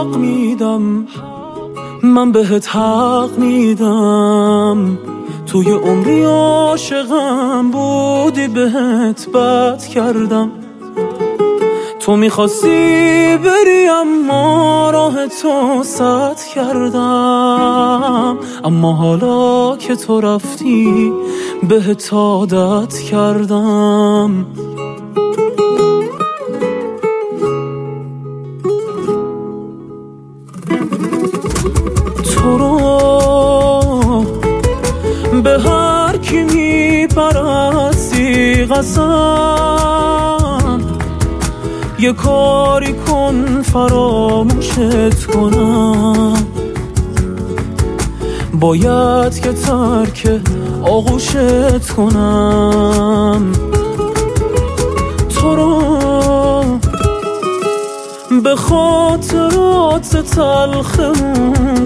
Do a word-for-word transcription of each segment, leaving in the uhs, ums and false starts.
حق میدم، من بهت حق میدم. توی عمری عاشقم بودی، بهت بد کردم. تو میخواستی بری اما راه تو سد کردم. اما حالا که تو رفتی بهت عادت کردم. تو رو به هر کی میپرستی قسم، یه کاری کن فراموشت کنم. باید که ترک آغوشت کنم. تو رو به خاطرات تلخمون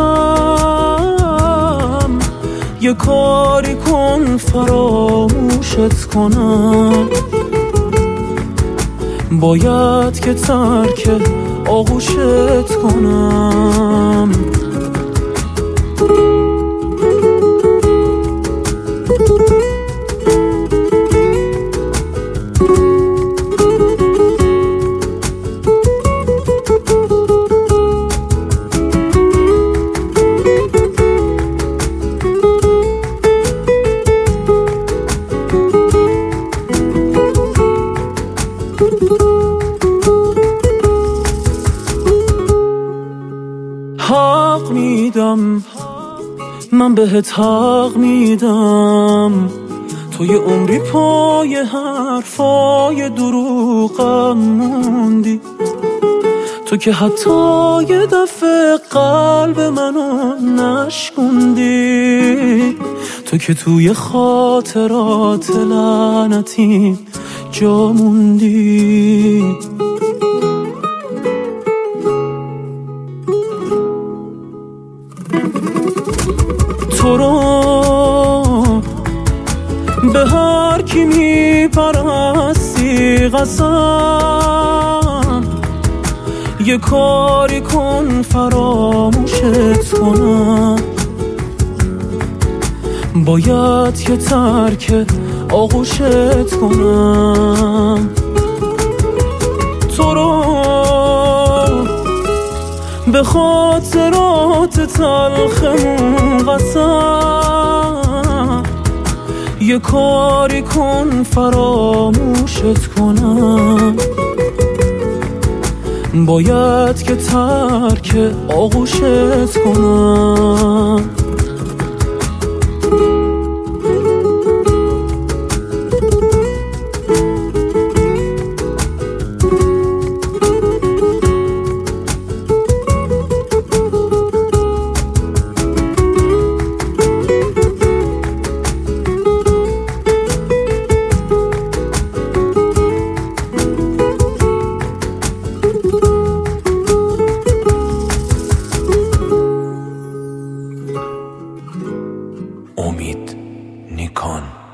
قسم، یه کاری کن فراموشت کنم. باید که ترک آغوشت کنم. حق میدم، من بهت حق میدم. توی عمری پای حرفای دروغم موندی. تو که حتی یه دفعه قلب منو نشکوندی. تو که توی خاطرات لعنتی جا موندی. تو رو به هر کی میپرستی قسم، یه کاری کن فراموشت کنم. باید که ترک آغوشت کنم. تو رو به خاطرات تلخمون قسم، یه کاری کن فراموشت کنم. باید که ترک آغوشت کنم. امید نیکان.